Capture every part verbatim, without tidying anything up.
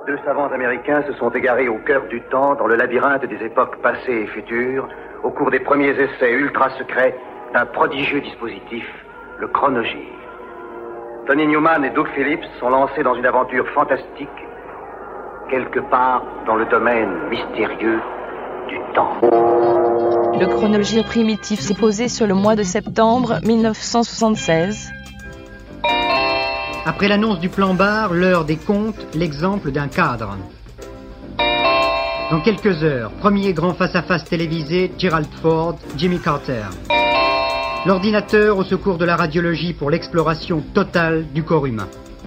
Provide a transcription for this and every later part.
Deux savants américains se sont égarés au cœur du temps, dans le labyrinthe des époques passées et futures, au cours des premiers essais ultra-secrets d'un prodigieux dispositif, le chronogir. Tony Newman et Doug Phillips sont lancés dans une aventure fantastique, quelque part dans le domaine mystérieux du temps. Le chronogir primitif s'est posé sur le mois de septembre mille neuf cent soixante-seize. Après l'annonce du plan Barre, l'heure des comptes, l'exemple d'un cadre. Dans quelques heures, premier grand face-à-face télévisé, Gerald Ford, Jimmy Carter. L'ordinateur au secours de la radiologie pour l'exploration totale du corps humain.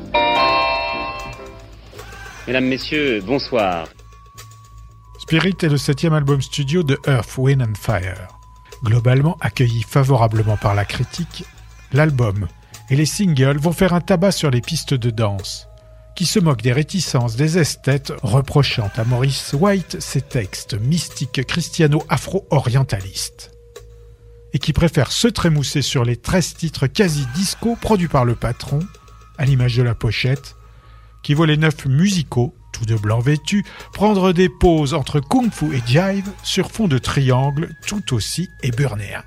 Mesdames, Messieurs, bonsoir. Spirit est le septième album studio de Earth, Wind and Fire. Globalement accueilli favorablement par la critique, l'album et les singles vont faire un tabac sur les pistes de danse, qui se moquent des réticences des esthètes reprochant à Maurice White ses textes mystiques christiano-afro-orientalistes, et qui préfèrent se trémousser sur les treize titres quasi-disco produits par le patron, à l'image de la pochette, qui voit les neuf musicaux, tous de blanc vêtus, prendre des pauses entre kung-fu et jive sur fond de triangle tout aussi éburnéen.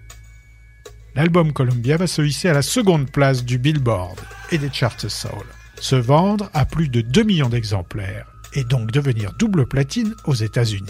L'album Columbia va se hisser à la seconde place du Billboard et des charts soul, se vendre à plus de deux millions d'exemplaires et donc devenir double platine aux États-Unis.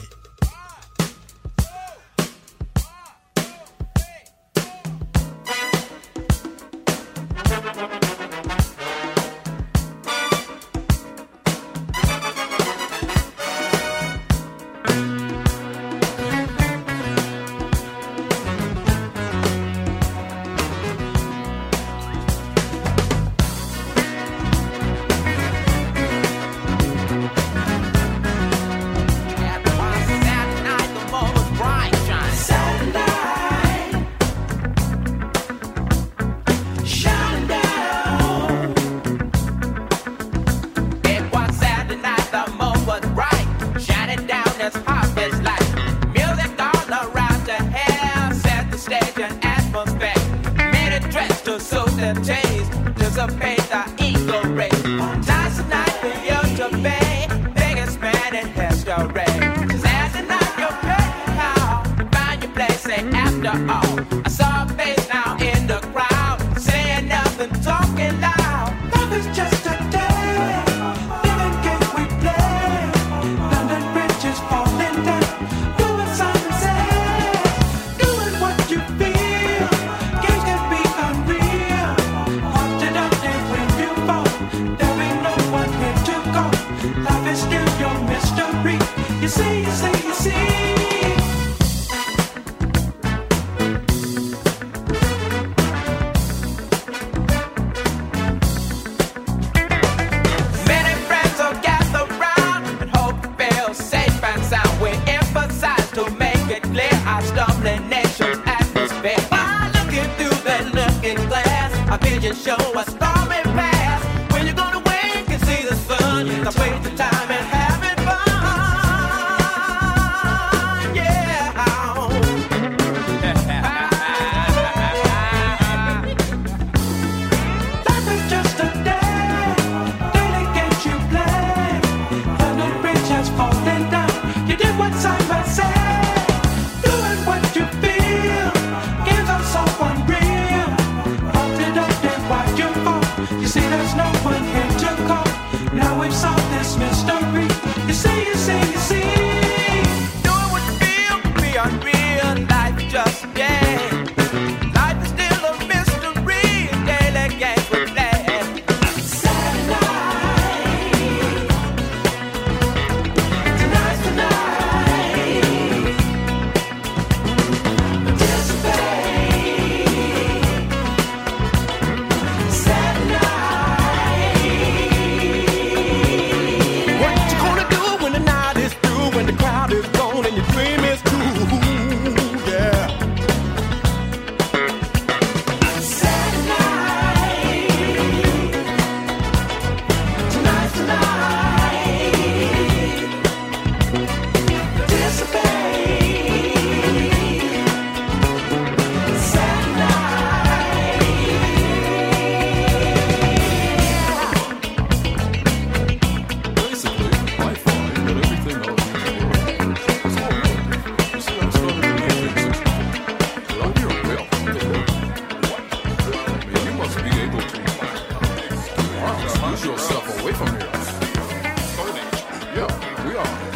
You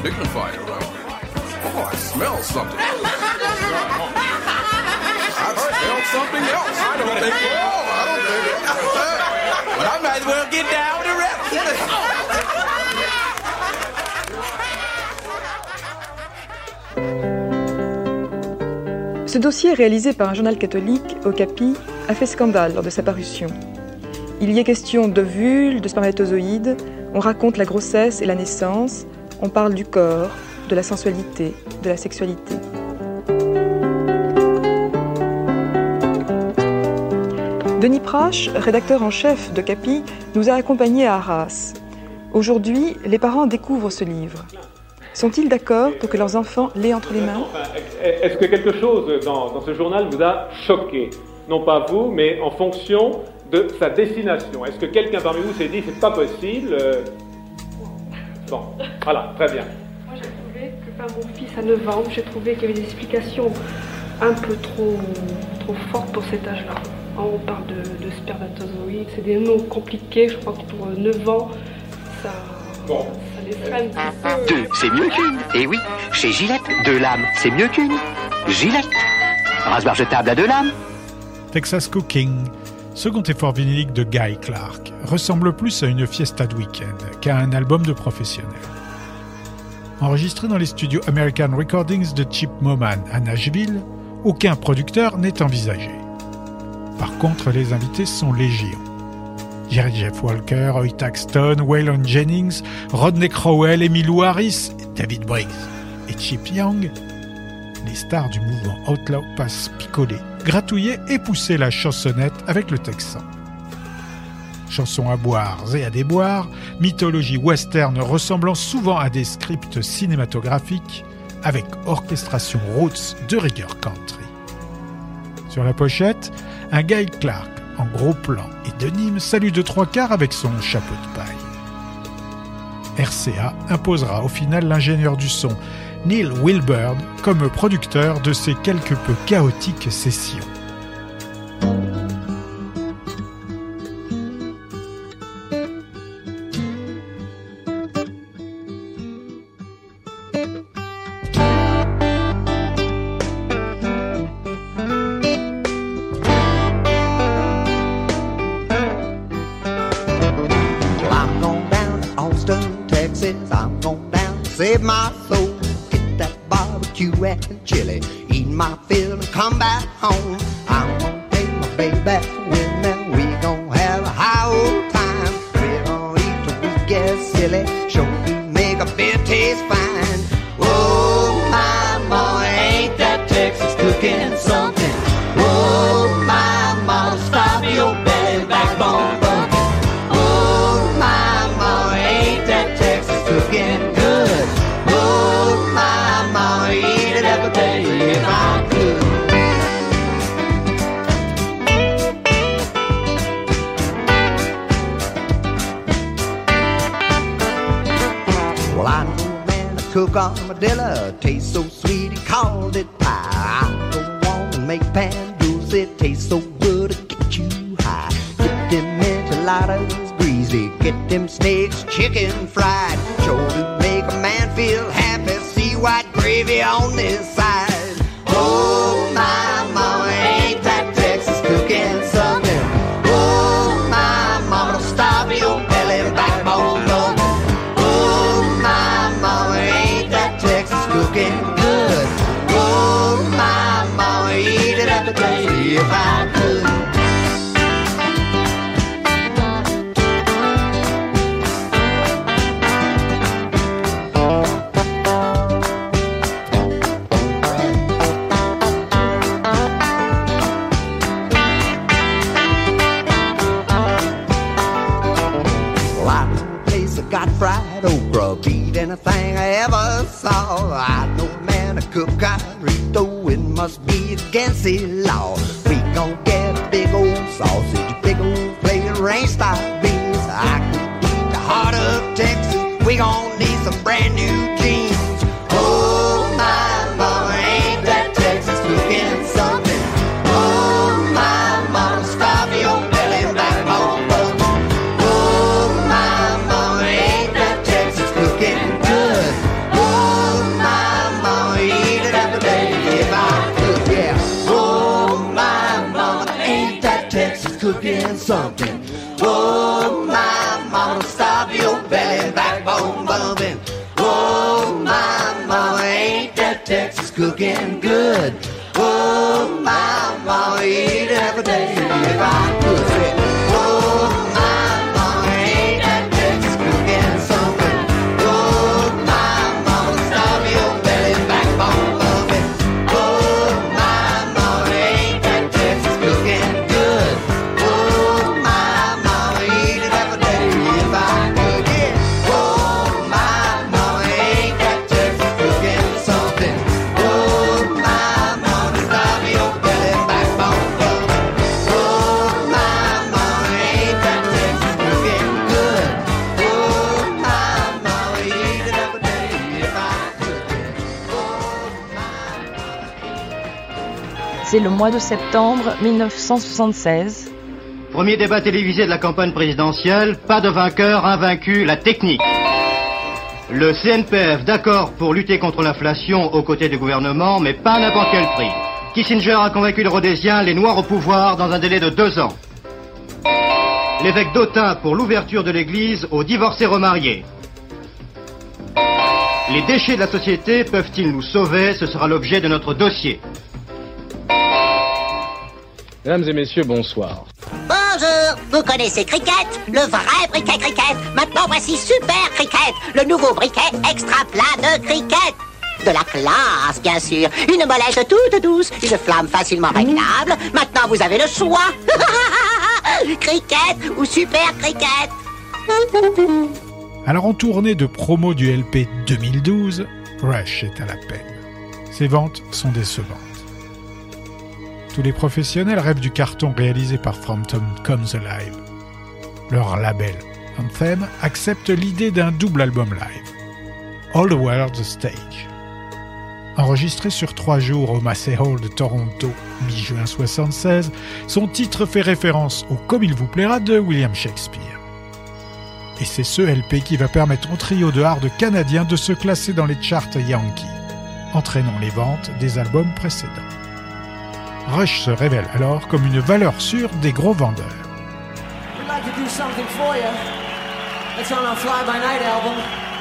dignified around here. Oh, I smell something. I smell something else. I don't think, oh, I don't think. But I might as well get down with the rest. Ce dossier réalisé par un journal catholique, Okapi, a fait scandale lors de sa parution. Il y est question d'ovules, de spermatozoïdes, on raconte la grossesse et la naissance, on parle du corps, de la sensualité, de la sexualité. Denis Prache, rédacteur en chef d'Okapi, nous a accompagnés à Arras. Aujourd'hui, les parents découvrent ce livre. Sont-ils d'accord pour que leurs enfants l'aient entre les mains ? Est-ce que quelque chose dans, dans ce journal vous a choqué ? Non pas vous, mais en fonction de sa destination. Est-ce que quelqu'un parmi vous s'est dit c'est pas possible ? Bon, voilà, très bien. Moi j'ai trouvé que par mon fils à neuf ans, j'ai trouvé qu'il y avait des explications un peu trop, trop fortes pour cet âge-là. On parle de, de spermatozoïdes, c'est des mots compliqués, je crois que pour neuf ans, ça... Bon. Deux, c'est mieux qu'une. Et oui, chez Gillette, deux lames, c'est mieux qu'une. Gillette. Rasoir jetable à deux lames. Texas Cooking, second effort vinylique de Guy Clark, ressemble plus à une fiesta de week-end qu'à un album de professionnel. Enregistré dans les studios American Recordings de Chip Moman à Nashville, aucun producteur n'est envisagé. Par contre, les invités sont légion. Jerry Jeff Walker, Hoyt Axton, Waylon Jennings, Rodney Crowell, Emmylou Harris, David Briggs et Chip Young, les stars du mouvement Outlaw passent picoler, gratouiller et pousser la chansonnette avec le texan. Chansons à boire et à déboire, mythologie western ressemblant souvent à des scripts cinématographiques avec orchestration roots de rigueur country. Sur la pochette, un Guy Clark en gros plan et de Nîmes salue de trois quarts avec son chapeau de paille. R C A imposera au final l'ingénieur du son Neil Wilburn comme producteur de ces quelque peu chaotiques sessions. Save my soul, get that barbecue and chili, eat my fill and come back home. I'm gonna take my baby back with me, we gon' have a high old time. We're gonna eat till we get silly, sure we make a beer taste fine. Oh my mama, ain't that Texas cooking something? Oh my mama, stop your belly backbone bucket. Oh my mama, ain't that Texas cooking good? Oh my mama, eat it every day if I could. Well, I know a man to cook armadillo, tastes so sweet he called it pie. I don't wanna make pan dulce, it tastes so good to get you high. Get them enchiladas greasy, get them snakes chicken fried. Sure to make a man feel happy, see white gravy on this side. Oh my mama, ain't that Texas cooking something? Oh my mama, don't stop your belly backbone bucket. Oh my mama, ain't that Texas cooking good? Oh my mama, eat it every day if I could. Got fried okra, beat anything I ever saw. I know a man to cook carrito, it must be against the law. We gon' get a big old sausage, a big old plate of range style beans. I could eat the heart of Texas, we gon' need some brand new jeans. Oh my mama, ain't that Texas cooking something? Oh my mama, stop your belly backbone bucket. Oh my mama, ain't that Texas cooking good? Oh cooking good. Oh, mama, eat every day if I could. Say, oh, mama, ain't that Texas cooking something? Oh, mama, stop your belly backbone of it. Oh, mama, ain't that Texas cooking good? Oh, mama, eat it every day if I could. Yeah. Oh, mama, ain't that Texas cooking something? Oh, mama, stop your belly backbone of it. Oh, mama, ain't that Texas cooking good? Oh, mama, eat it every day if I could. Oh, C'est le mois de septembre mille neuf cent soixante-seize. Premier débat télévisé de la campagne présidentielle, pas de vainqueur, invaincu, la technique. Le C N P F d'accord pour lutter contre l'inflation aux côtés du gouvernement, mais pas à n'importe quel prix. Kissinger a convaincu le Rhodésien, les Noirs au pouvoir dans un délai de deux ans. L'évêque d'Autun pour l'ouverture de l'église aux divorcés remariés. Les déchets de la société peuvent-ils nous sauver? Ce sera l'objet de notre dossier. Mesdames et messieurs, bonsoir. Bonjour, vous connaissez Cricket, le vrai briquet Cricket. Maintenant voici Super Cricket, le nouveau briquet extra plat de Cricket. De la classe, bien sûr. Une mollette toute douce, une flamme facilement réglable. Maintenant vous avez le choix. Cricket ou Super Cricket. Alors en tournée de promo du L P deux mille douze, Rush est à la peine. Ses ventes sont décevantes. Tous les professionnels rêvent du carton réalisé par Frampton Comes Alive. Leur label, Anthem, accepte l'idée d'un double album live. All the World's Stage. Enregistré sur trois jours au Massey Hall de Toronto, mi-juin soixante-seize, son titre fait référence au Comme il vous plaira de William Shakespeare. Et c'est ce L P qui va permettre au trio de hard canadien de se classer dans les charts Yankees, entraînant les ventes des albums précédents. Rush se révèle alors comme une valeur sûre des gros vendeurs. We'd like to do something for you. It's on our Fly By Night album.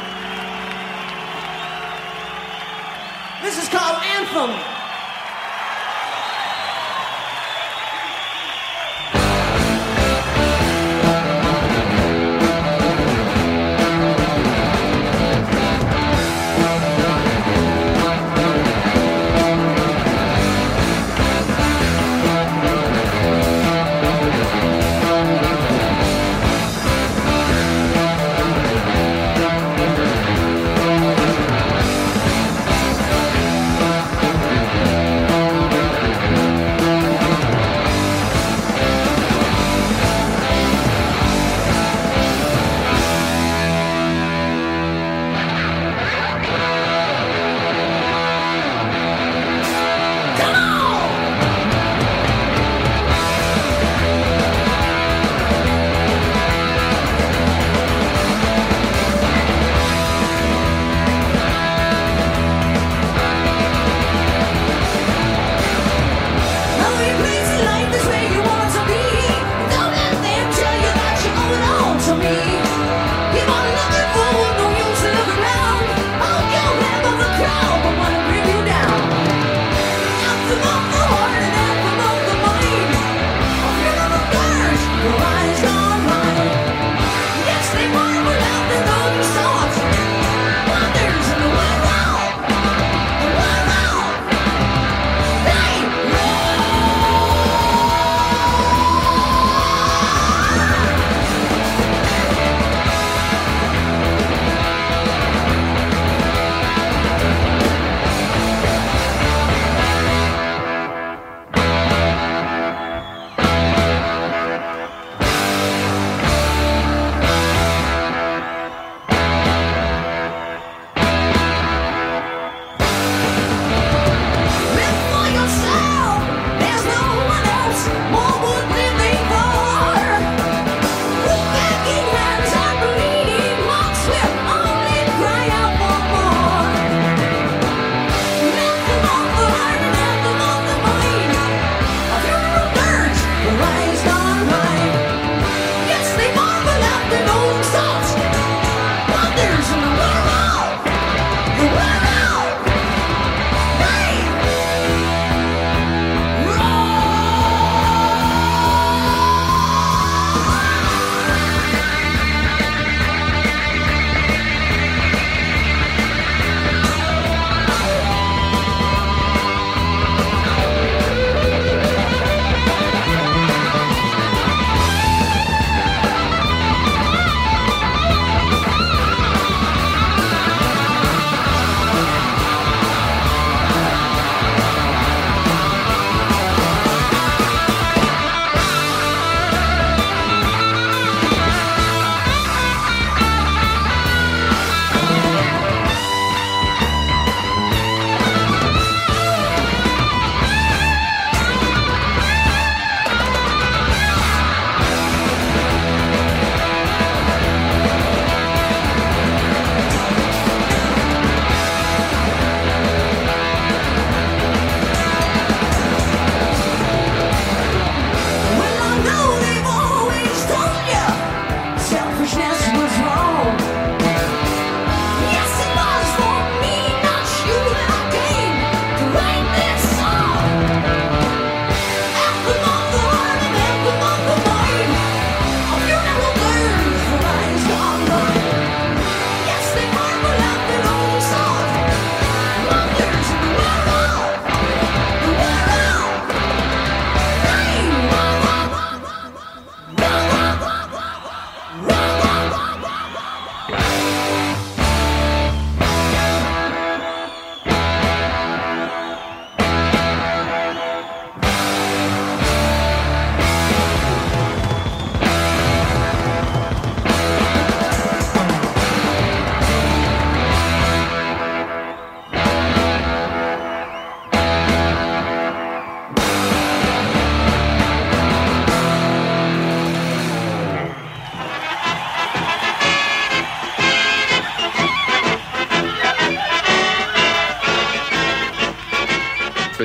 This is called Anthem.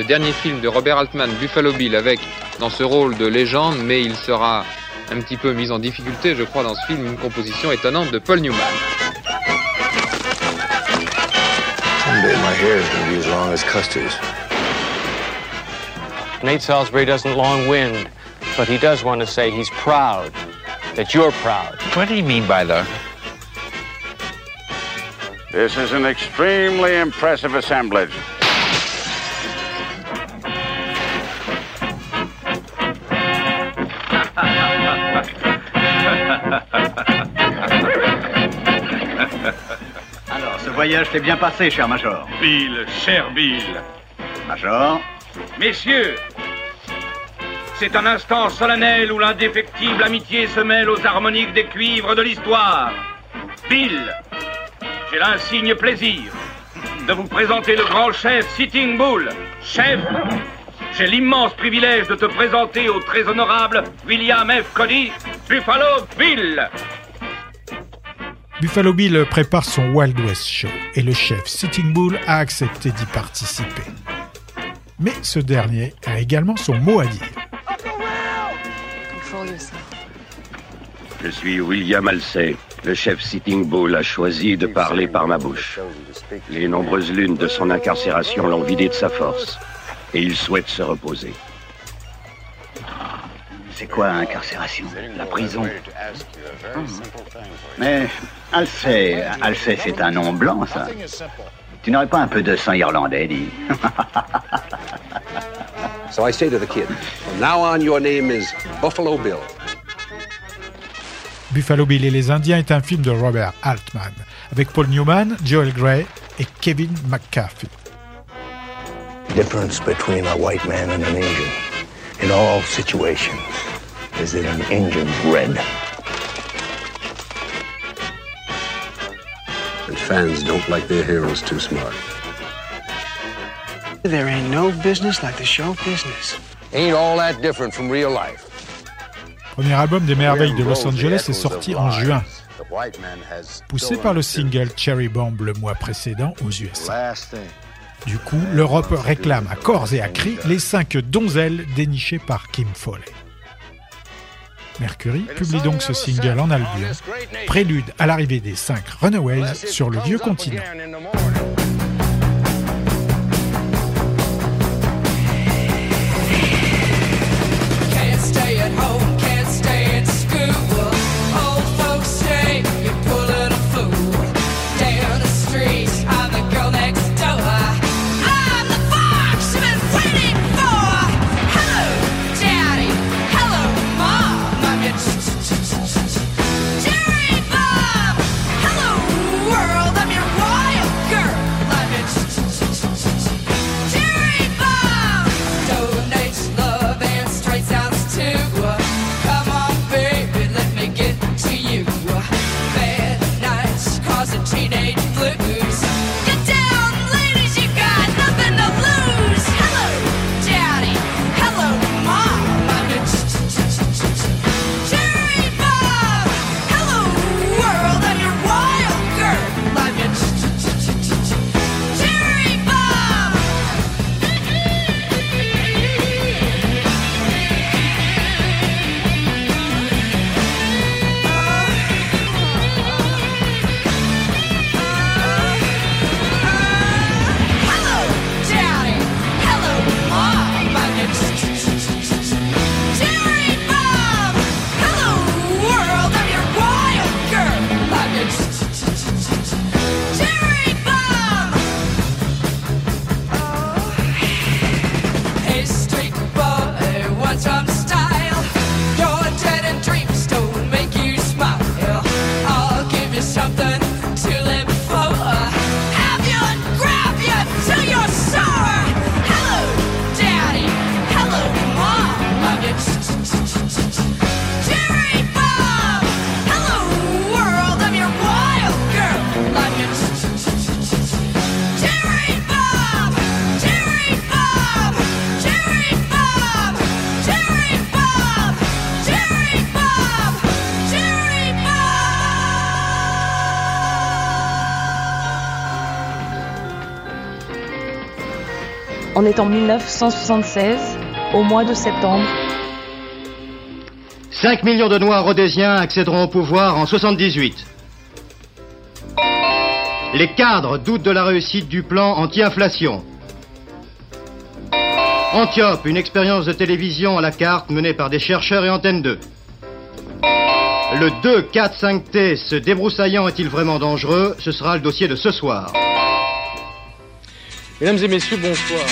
le dernier film de Robert Altman, Buffalo Bill, avec dans ce rôle de légende, mais il sera un petit peu mis en difficulté, je crois, dans ce film, une composition étonnante de Paul Newman. Someday my hair is going to be as long as Custer's. Nate Salisbury doesn't long wind, but he does want to say he's proud, that you're proud. What do you mean by the... This is an extremely impressive assemblage. Alors, ce voyage s'est bien passé, cher Major. Bill, cher Bill. Major. Messieurs, c'est un instant solennel où l'indéfectible amitié se mêle aux harmoniques des cuivres de l'histoire. Bill, j'ai l'insigne plaisir de vous présenter le grand chef Sitting Bull. Chef, j'ai l'immense privilège de te présenter au très honorable William F. Cody, Buffalo Bill. Buffalo Bill prépare son Wild West Show et le chef Sitting Bull a accepté d'y participer. Mais ce dernier a également son mot à dire. Je suis William Halsey. Le chef Sitting Bull a choisi de parler par ma bouche. Les nombreuses lunes de son incarcération l'ont vidé de sa force. Et il souhaite se reposer. C'est quoi, incarcération? La prison? Mmh. Mais Halsey, Halsey, c'est un nom blanc, ça. Tu n'aurais pas un peu de sang irlandais, dis? So I say to the kid, from now on your name is Buffalo Bill. Buffalo Bill et les Indiens est un film de Robert Altman, avec Paul Newman, Joel Grey et Kevin McCarthy. The difference between a white man and an Indian in all situations is that an Indian's red. And fans don't like their heroes too smart. There ain't no business like the show business. Ain't all that different from real life. Premier album des merveilles de Los Angeles est sorti en juin, poussé par le single Cherry Bomb le mois précédent aux U S A. Du coup, l'Europe réclame à corps et à cris les cinq donzelles dénichées par Kim Fowley. Mercury publie donc ce single en Albion, prélude à l'arrivée des cinq Runaways sur le vieux continent. World, I'm your wild girl. On est en mille neuf cent soixante-seize, au mois de septembre. cinq millions de Noirs rhodésiens accéderont au pouvoir en soixante-dix-huit. Les cadres doutent de la réussite du plan anti-inflation. Antiope, une expérience de télévision à la carte menée par des chercheurs et Antenne deux. Le deux, quatre, cinq T, ce débroussaillant est-il vraiment dangereux? Ce sera le dossier de ce soir. Mesdames et messieurs, bonsoir.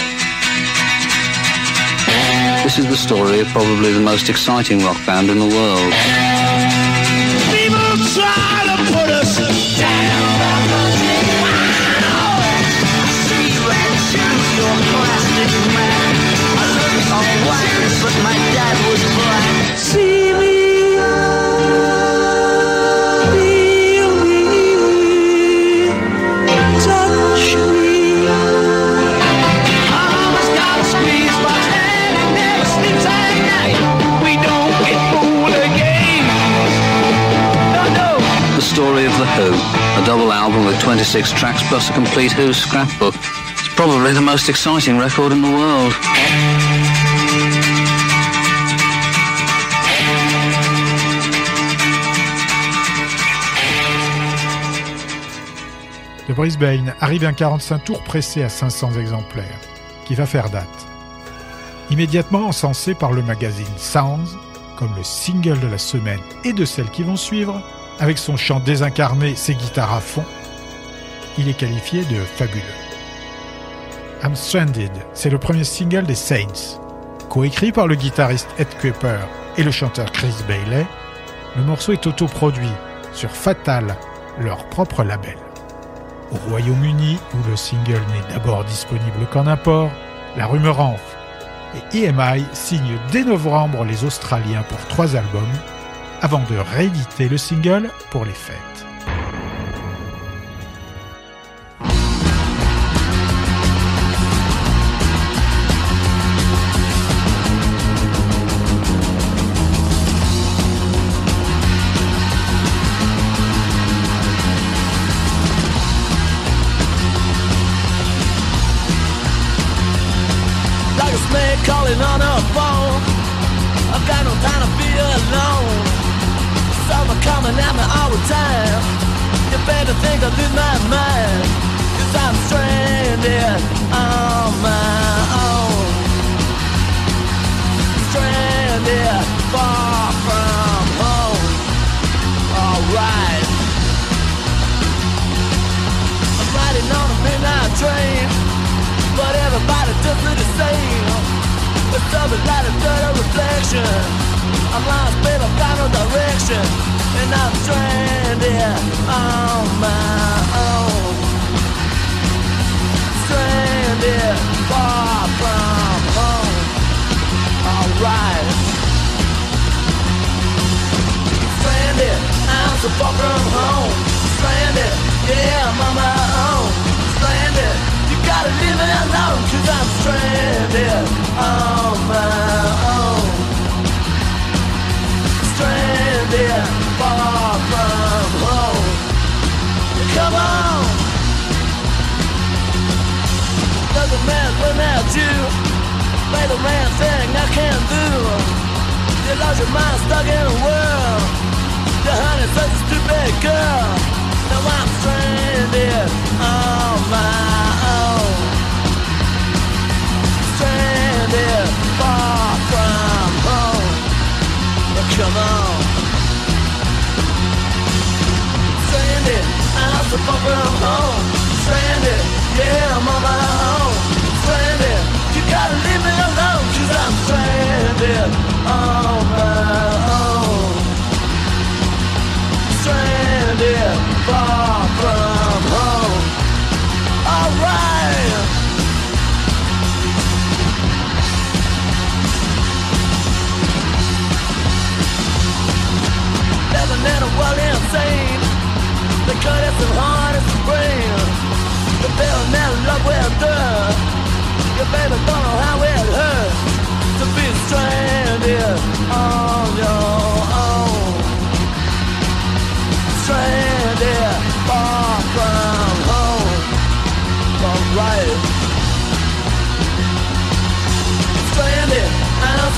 This is the story of probably the most exciting rock band in the world. People try to put us down. I see red shoes, you're plastic man. I look all white, but my dad was black. See me. The story of The Who, a double album with twenty-six tracks plus a complete Who scrapbook. It's probably the most exciting record in the world. De Brisbane arrive un quarante-cinq tours pressé à cinq cents exemplaires, qui va faire date. Immédiatement encensé par le magazine Sounds, comme le single de la semaine et de celles qui vont suivre, avec son chant désincarné, ses guitares à fond, il est qualifié de fabuleux. I'm Stranded, c'est le premier single des Saints. Coécrit par le guitariste Ed Kuepper et le chanteur Chris Bailey, le morceau est autoproduit sur Fatal, leur propre label. Au Royaume-Uni, où le single n'est d'abord disponible qu'en import, la rumeur enfle et E M I signe dès novembre les Australiens pour trois albums, avant de rééditer le single pour les fêtes. Like a snake calling on a phone, I've got no time to be alone. Summer coming at me all the time. You better think I lose my mind, 'cause I'm stranded on my own. Stranded far from home. Alright, I'm riding on a midnight train, but everybody does me the same. It's something like a dirty reflection. I'm lost, babe, I've got no direction, and I'm stranded on my own. Stranded far from home. Alright. Stranded, I'm so far from home. Stranded, yeah, I'm on my own. Stranded, you gotta leave me alone, 'cause I'm stranded on my own. Stranded far from home. Come on. Doesn't matter without you. Play the man thing I can't do. You lost your mind stuck in a world. Your honey's such a stupid girl. Now I'm stranded on my own. Stranded far from home. Come on. Stranded, I'm so far from home. Stranded, yeah, I'm on my own. Stranded, you gotta leave me alone, 'cause I'm stranded on my own. Stranded, far from home. Alright. Living in a world insane. They cut us as hard as the brain.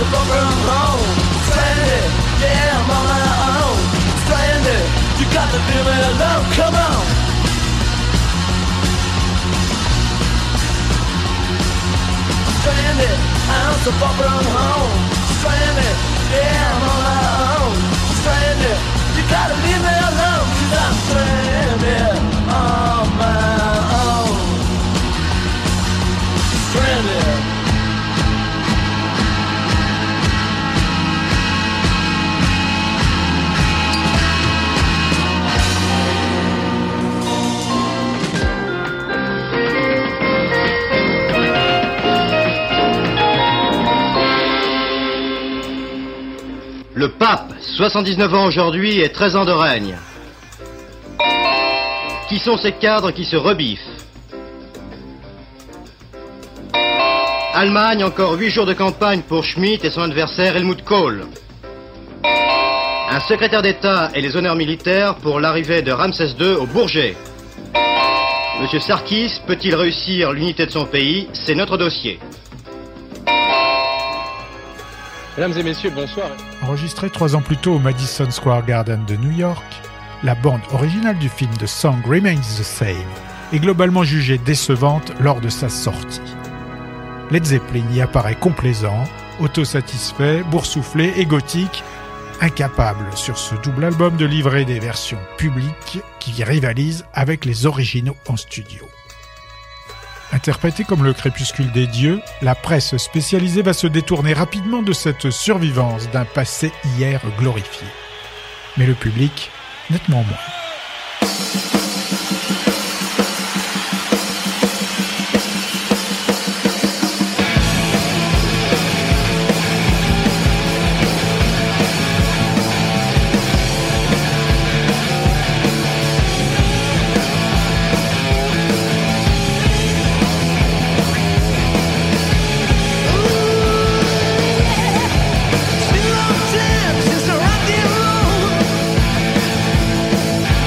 so far from home. Stranded, yeah, I'm on my own. Stranded, you got to leave me alone, come on. Stranded, I'm so far from home. Stranded, yeah, I'm on my own. Stranded, you gotta leave me alone, cause I'm stranded on my own. Stranded. Le pape, soixante-dix-neuf ans aujourd'hui et treize ans de règne. Qui sont ces cadres qui se rebiffent? Allemagne, encore huit jours de campagne pour Schmitt et son adversaire Helmut Kohl. Un secrétaire d'État et les honneurs militaires pour l'arrivée de Ramsès deux au Bourget. Monsieur Sarkis peut-il réussir l'unité de son pays? C'est notre dossier. Mesdames et messieurs, bonsoir. Enregistré trois ans plus tôt au Madison Square Garden de New York, la bande originale du film The Song Remains the Same est globalement jugée décevante lors de sa sortie. Led Zeppelin y apparaît complaisant, autosatisfait, boursouflé et gothique, incapable sur ce double album de livrer des versions publiques qui rivalisent avec les originaux en studio. Interprété comme le crépuscule des dieux, la presse spécialisée va se détourner rapidement de cette survivance d'un passé hier glorifié. Mais le public, nettement moins. Since I rock and roll.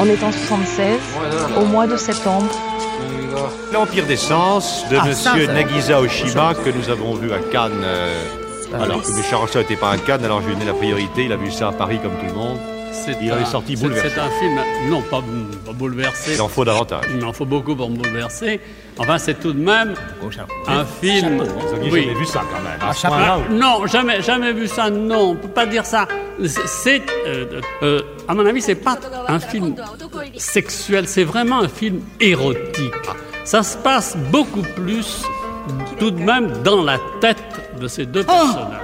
On est en soixante-seize, au mois de septembre. L'Empire des Sens de Ah, Monsieur ça, Nagisa Oshima que nous avons vu à Cannes. euh, Ah, alors oui. que M. Charançon n'était pas à Cannes, alors je lui ai donné la priorité. Il a vu ça à Paris comme tout le monde. C'est Il en un- est sorti c'est- bouleversé. C'est un film, non pas, pas bouleversé. Il en faut davantage. Il en faut beaucoup pour me bouleverser. Enfin, c'est tout de même un film. Chapeau, hein. Vous aviez jamais vu ça, quand même, à ce Ah, point-là, ah, non, jamais, jamais vu ça. Non, on peut pas dire ça. C'est, c'est, euh, euh, à mon avis, c'est pas un film sexuel. C'est vraiment un film érotique. Ça se passe beaucoup plus, tout de même, dans la tête de ces deux personnages.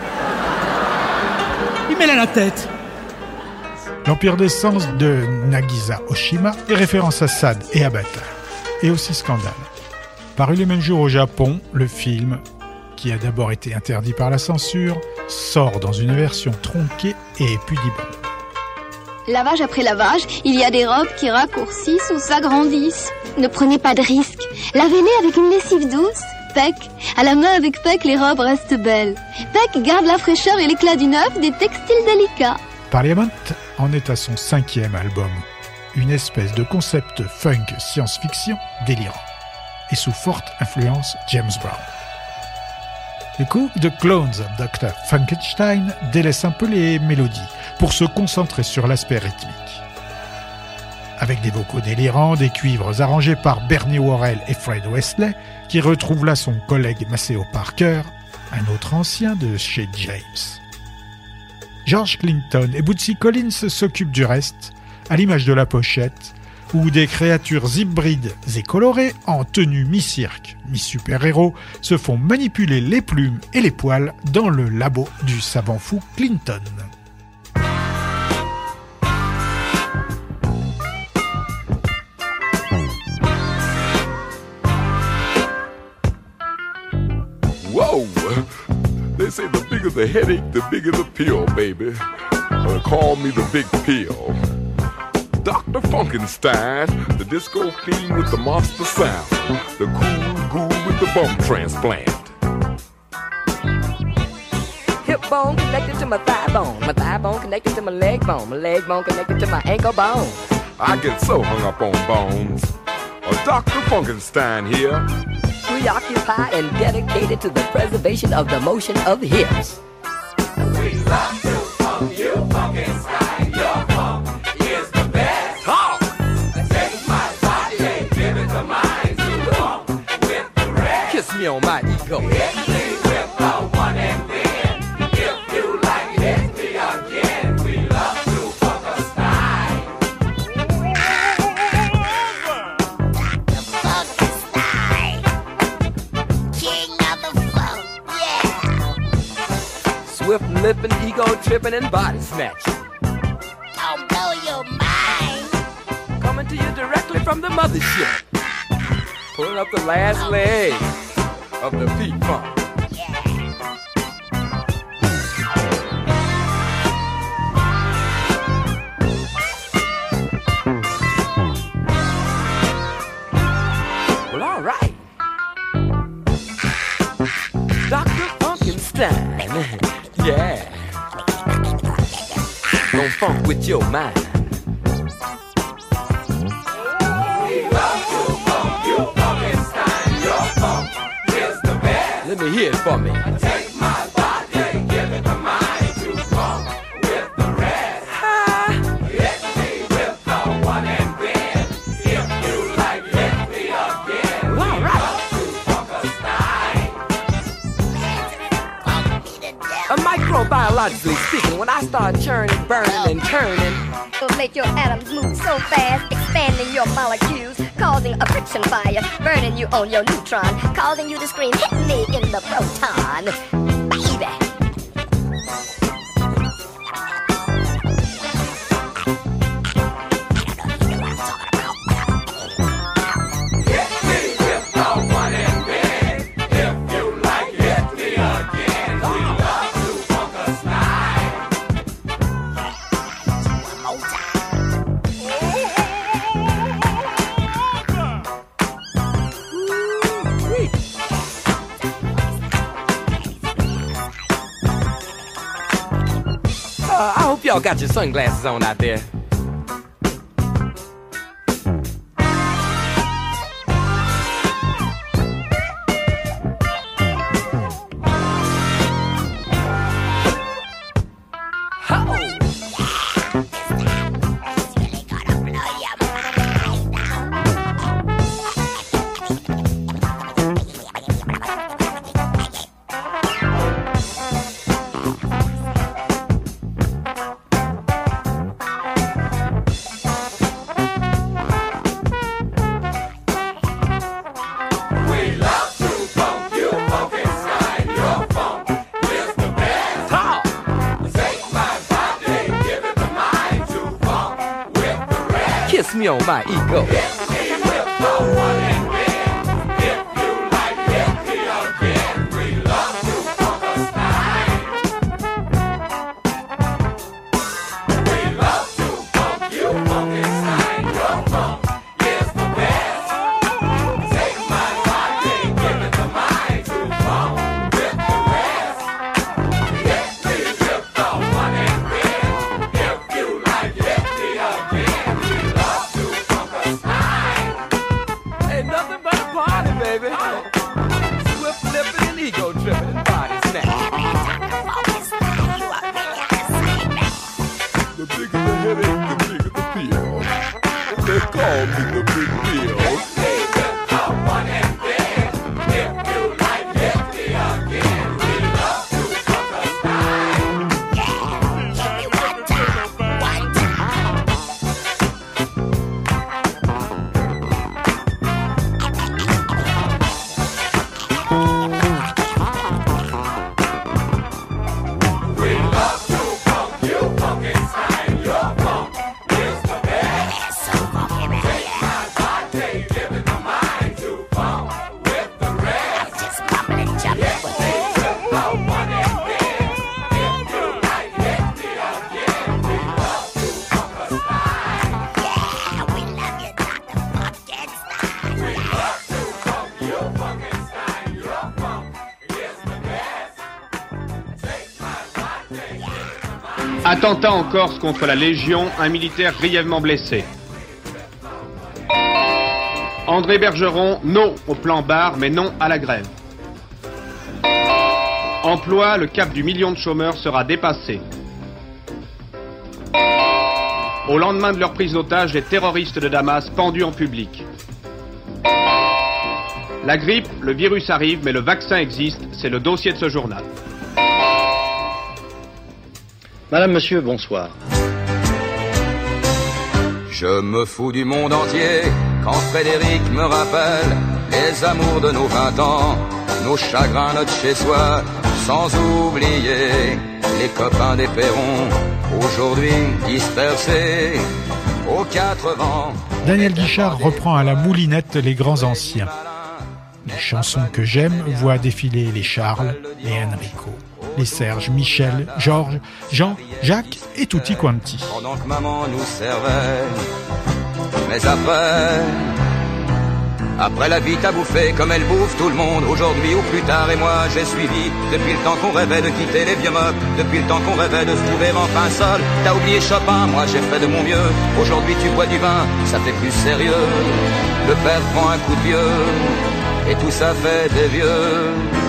Il met là la tête. L'Empire des Sens de Nagisa Oshima est référence à Sade et à Bata, et aussi Scandale. Paru les mêmes jours au Japon, le film, qui a d'abord été interdit par la censure, sort dans une version tronquée et pudibonde. Lavage après lavage, il y a des robes qui raccourcissent ou s'agrandissent. Ne prenez pas de risques. Lavez-les avec une lessive douce. Peck. À la main avec Peck, les robes restent belles. Peck garde la fraîcheur et l'éclat du neuf des textiles délicats. Parliament en est à son cinquième album, une espèce de concept funk science-fiction délirant, et sous forte influence James Brown. Le coup de Clones of docteur Frankenstein délaisse un peu les mélodies pour se concentrer sur l'aspect rythmique. Avec des vocaux délirants, des cuivres arrangés par Bernie Worrell et Fred Wesley, qui retrouvent là son collègue Maceo Parker, un autre ancien de chez James. George Clinton et Bootsy Collins s'occupent du reste, à l'image de la pochette, où des créatures hybrides et colorées, en tenue mi-cirque, mi-super-héros, se font manipuler les plumes et les poils dans le labo du savant fou Clinton. Whoa! They say the bigger the headache, the bigger the pill, baby. Uh, call me the big pill. Doctor Funkenstein, the disco fiend with the monster sound. The cool ghoul with the bum transplant. Hip bone connected to my thigh bone. My thigh bone connected to my leg bone. My leg bone connected to my ankle bone. I get so hung up on bones. Uh, Doctor Funkenstein here. Preoccupied and dedicated to the preservation of the motion of hips. We love to funk you, Funkenstein. Your funk is the best. Talk! Take my body and give it to mine to funk with the rest. Kiss me on my ego. Hit me with the one and then. If you like, hit me again. We love to funk a style. King of the funk, yeah. Swift lipping, ego tripping, and body snatching. I'll blow your mind. Coming to you directly from the mothership. Pulling up the last leg of the P-Funk. Well, all right. Doctor Funkenstein. Yeah. Don't funk with your mind. We love to funk you, Funkenstein. Your funk is the best. Let me hear it for me. Take my body, give it to mine to funk with the rest. Hit me with the one and then. If you like, hit me again. Well, all right. Love to funk a style. Uh, microbiologically speaking, when I start churning, burning, and turning, Will make your atoms move so fast, expanding your molecules, causing a friction fire, burning you on your neutron, causing you to scream, hit me in the proton, baby. Hit me with the one and then. If you like, hit me again. We love to funk a style. Uh, I hope y'all got your sunglasses on out there. me on my ego. Attentat en Corse contre la Légion, un militaire grièvement blessé. André Bergeron, non au plan barre, mais non à la grève. Emploi, le cap du million de chômeurs sera dépassé. Au lendemain de leur prise d'otage, les terroristes de Damas pendus en public. La grippe, le virus arrive, mais le vaccin existe, c'est le dossier de ce journal. Madame, monsieur, bonsoir. Je me fous du monde entier quand Frédéric me rappelle les amours de nos vingt ans, nos chagrins, notre chez-soi, sans oublier les copains des Perrons, aujourd'hui dispersés aux quatre vents. Daniel Guichard reprend à la moulinette les grands anciens. Les chansons que j'aime voient défiler les Charles, les Enrico, les Serge, Michel, Georges, Jean, Jacques et tutti quanti. Pendant que maman nous servait, mais après, après la vie t'a bouffé comme elle bouffe tout le monde, aujourd'hui ou plus tard, et moi j'ai suivi, depuis le temps qu'on rêvait de quitter les vieux mocs, depuis le temps qu'on rêvait de se trouver enfin seul, t'as oublié Chopin, moi j'ai fait de mon mieux, aujourd'hui tu bois du vin, ça fait plus sérieux, le père prend un coup de vieux, et tout ça fait des vieux.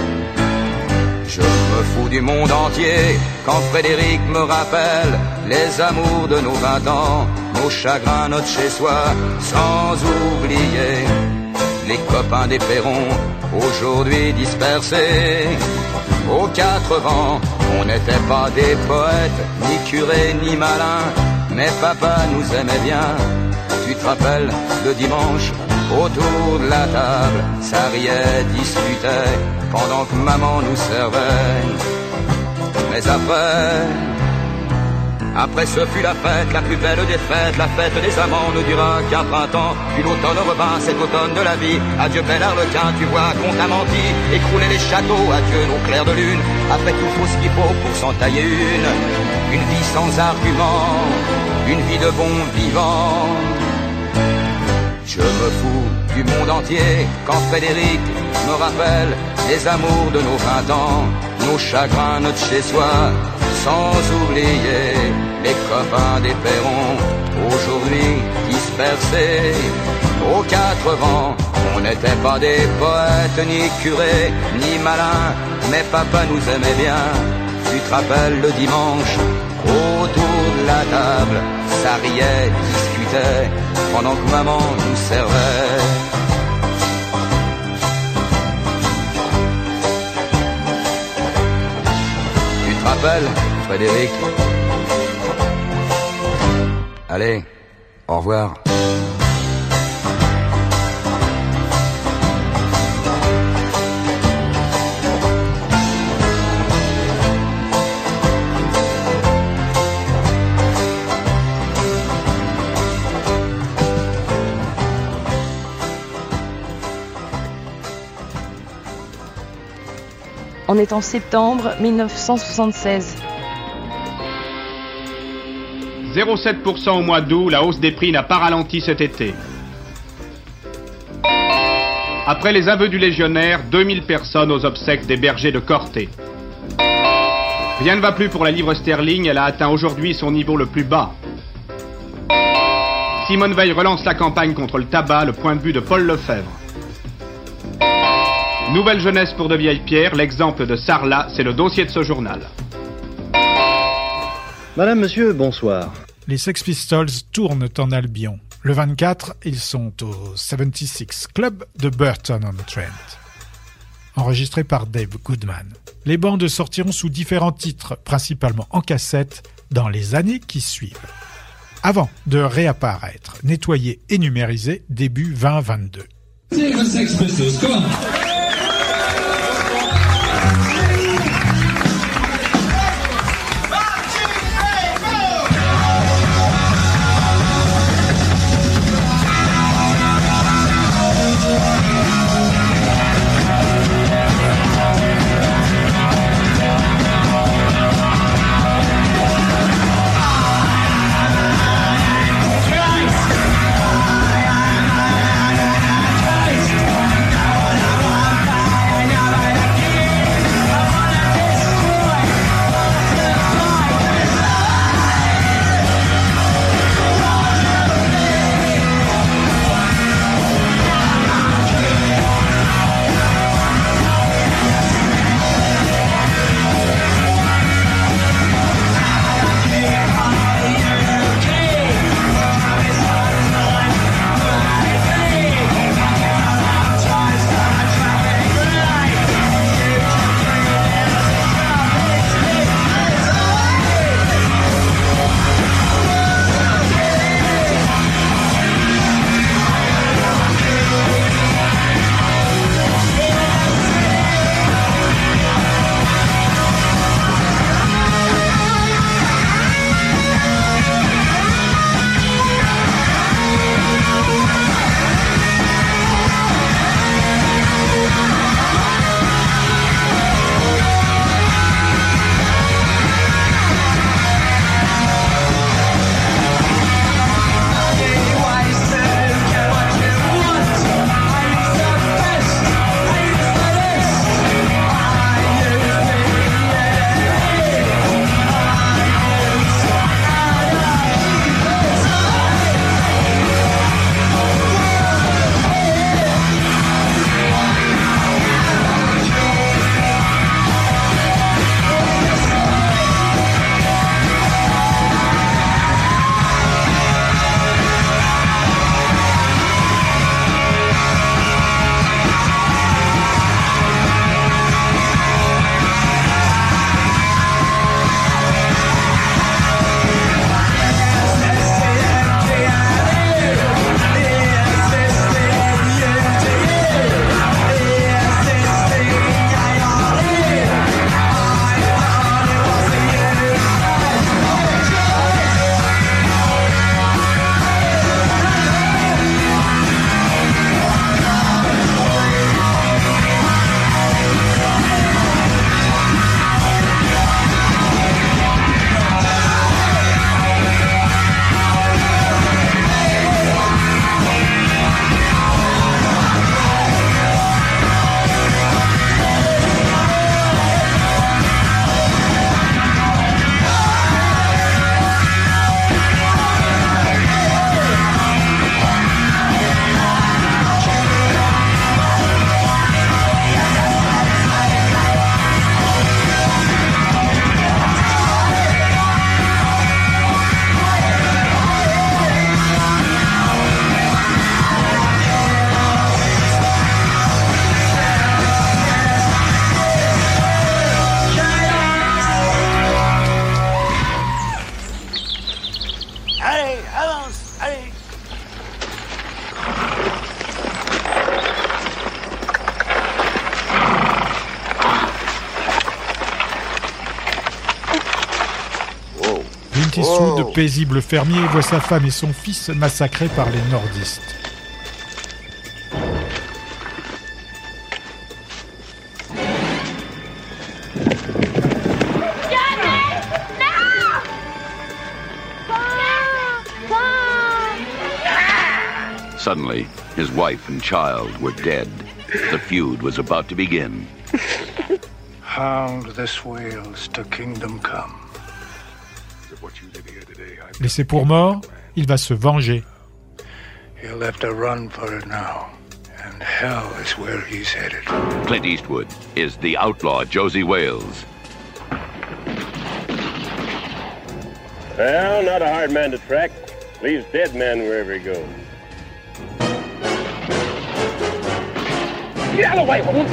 Je me fous du monde entier quand Frédéric me rappelle les amours de nos vingt ans, nos chagrins, notre chez-soi, sans oublier les copains des Perrons, aujourd'hui dispersés aux quatre vents. On n'était pas des poètes, ni curés, ni malins, mais papa nous aimait bien. Tu te rappelles, le dimanche, autour de la table, ça riait, discutait, pendant que maman nous servait. Mais après, après ce fut la fête, la plus belle des fêtes, la fête des amants ne dura qu'un printemps, puis l'automne revint, cet automne de la vie. Adieu bel arlequin, tu vois qu'on t'a menti, écrouler les châteaux, adieu nos clairs de lune. Après tout faut ce qu'il faut pour s'en tailler une, une vie sans argument, une vie de bon vivant. Je me fous du monde entier quand Frédéric me rappelle les amours de nos vingt ans, nos chagrins, notre chez-soi, sans oublier les copains des Perrons, aujourd'hui dispersés aux quatre vents. On n'était pas des poètes, ni curés, ni malins, mais papa nous aimait bien. Tu te rappelles le dimanche, autour de la table, ça riait, discutait, pendant que maman nous servait. Tu te rappelles, Frédéric? Allez, au revoir. On est en septembre mille neuf cent soixante-seize. zéro virgule sept pour cent au mois d'août, la hausse des prix n'a pas ralenti cet été. Après les aveux du légionnaire, deux mille personnes aux obsèques des bergers de Corté. Rien ne va plus pour la livre sterling, elle a atteint aujourd'hui son niveau le plus bas. Simone Veil relance la campagne contre le tabac, le point de vue de Paul Lefebvre. Nouvelle jeunesse pour de vieilles pierres, l'exemple de Sarlat, c'est le dossier de ce journal. Madame, monsieur, bonsoir. Les Sex Pistols tournent en Albion. Le vingt-quatre, ils sont au soixante-six Club de Burton-on-Trent. Enregistré par Dave Goodman. Les bandes sortiront sous différents titres, principalement en cassette, dans les années qui suivent. Avant de réapparaître, nettoyés et numérisés début vingt vingt-deux. Sex Pistols, come on. Clint Eastwood, oh. paisible fermier, voit sa femme et son fils massacrés par les nordistes. Suddenly, his wife and child were dead. The feud was about to begin. Hound this whales to kingdom come. Laissé pour mort, il va se venger. He'll have to run for it now, and hell is where he's headed. Clint Eastwood is the outlaw Josie Wales. Well, not a hard man to track. Leaves dead men wherever he goes. Get out of the way, woman!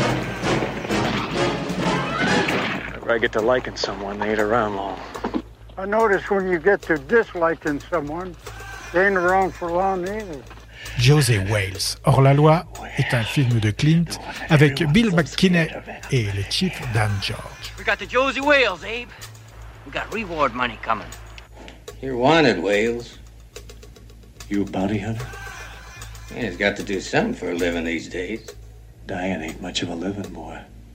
If I get to liking someone, they ain't around long. I notice when you get to disliking someone, they ain't around for long either. Josie Wales, hors-la-loi, est un film de Clint avec Bill McKinney et le Chief Dan George. We got the Josie Wales, Abe. We got reward money coming. You're wanted, Wales. You a bounty hunter? Yeah, he's got to do something for a living these days. Dying ain't much of a living, boy.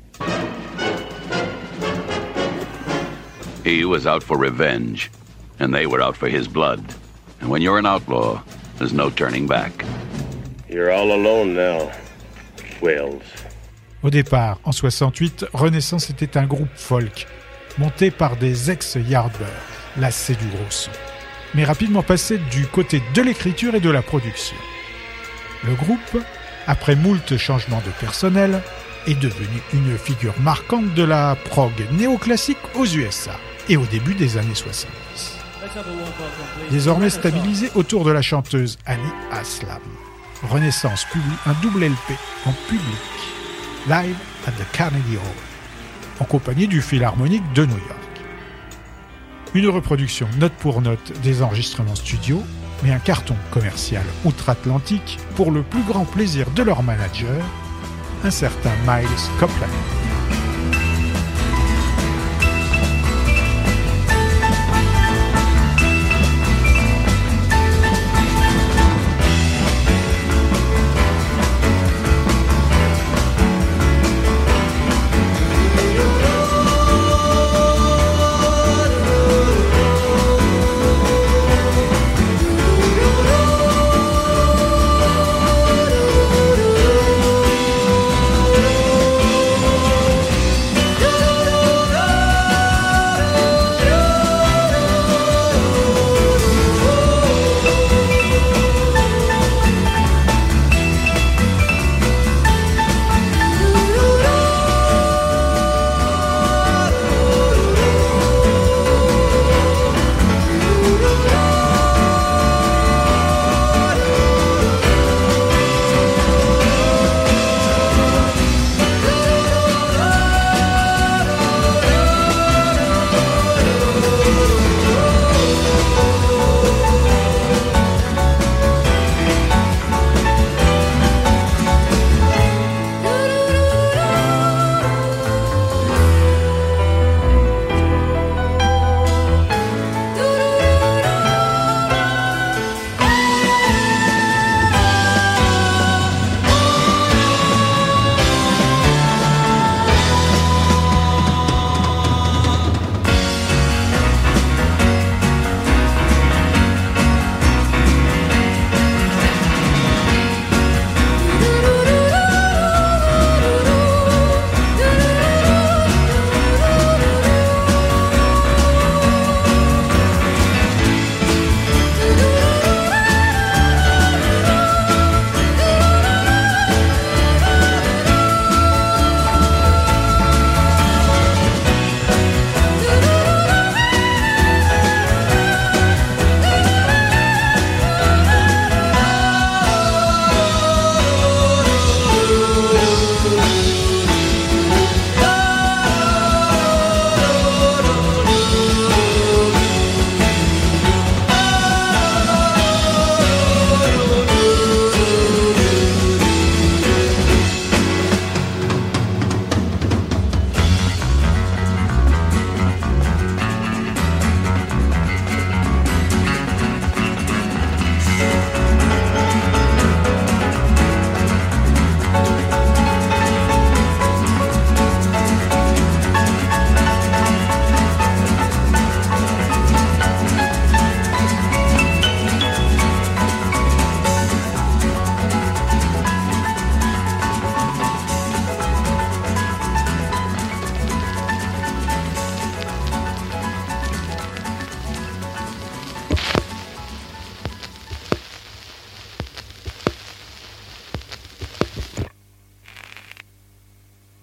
He was out for revenge, and they were out for his blood. And when you're an outlaw, there's no turning back. You're all alone now, Wales. Au départ, en soixante-huit, Renaissance était un groupe folk, monté par des ex-Yardbirds, lassés du gros son, mais rapidement passé du côté de l'écriture et de la production. Le groupe, après moult changements de personnel, est devenu une figure marquante de la prog néoclassique aux U S A et au début des années soixante-dix. Désormais stabilisé autour de la chanteuse Annie Haslam, Renaissance publie un double L P en public, Live at the Carnegie Hall, en compagnie du Philharmonique de New York. Une reproduction note pour note des enregistrements studio, mais un carton commercial outre-Atlantique pour le plus grand plaisir de leur manager, un certain Miles Copeland.